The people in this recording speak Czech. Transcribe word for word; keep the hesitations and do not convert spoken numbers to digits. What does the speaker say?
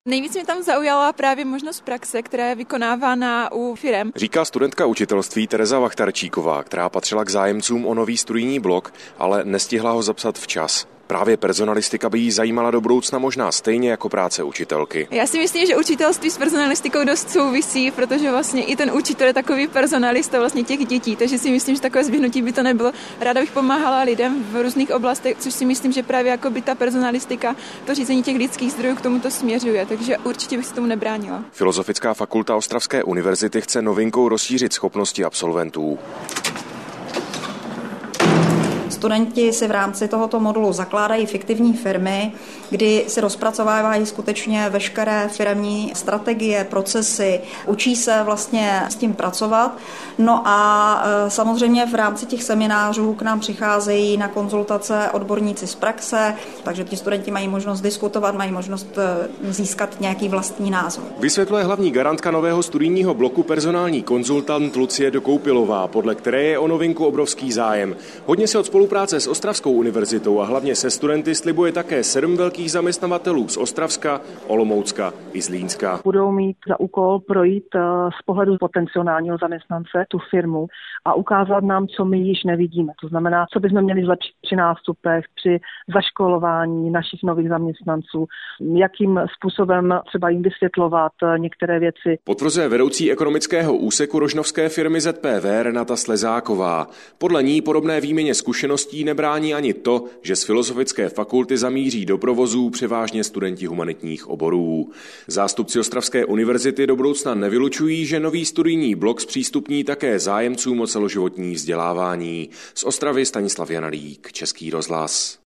Nejvíc mě tam zaujala právě možnost praxe, která je vykonávána u firem. Říká studentka učitelství Tereza Vachtarčíková, která patřila k zájemcům o nový studijní blok, ale nestihla ho zapsat včas. Právě personalistika by jí zajímala do budoucna možná stejně jako práce učitelky. Já si myslím, že učitelství s personalistikou dost souvisí, protože vlastně i ten učitel je takový personalista vlastně těch dětí, takže si myslím, že takové zběhnutí by to nebylo. Ráda bych pomáhala lidem v různých oblastech, což si myslím, že právě jako by ta personalistika, to řízení těch lidských zdrojů k tomuto směřuje, takže určitě bych se tomu nebránila. Filozofická fakulta Ostravské univerzity chce novinkou rozšířit schopnosti absolventů. Studenti si v rámci tohoto modulu zakládají fiktivní firmy, kdy se rozpracovávají skutečně veškeré firemní strategie, procesy, učí se vlastně s tím pracovat. No a samozřejmě v rámci těch seminářů k nám přicházejí na konzultace odborníci z praxe, takže ti studenti mají možnost diskutovat, mají možnost získat nějaký vlastní názor. Vysvětluje hlavní garantka nového studijního bloku personální konzultant Lucie Dokoupilová, podle které je o novinku obrovský zájem. Hodně se od spolupráce s Ostravskou univerzitou a hlavně se studenty slibuje také sedm velkých zaměstnavatelů z Ostravska, Olomoucka i Zlínska. Budou mít za úkol projít z pohledu potenciálního zaměstnance tu firmu a ukázat nám, co my již nevidíme. To znamená, co bychom měli zlepšit při nástupech, při zaškolování našich nových zaměstnanců, jakým způsobem třeba jim vysvětlovat některé věci. Potvrzuje vedoucí ekonomického úseku rožnovské firmy Z P V Renata Slezáková. Podle ní podobné výměně zkušeností nebrání ani to, že z Filozofické fakulty zamíří do provozů převážně studenti humanitních oborů. Zástupci Ostravské univerzity do budoucna nevylučují, že nový studijní blok zpřístupní také zájemcům o celoživotní vzdělávání. Z Ostravy Stanislav Janalík, Český rozhlas.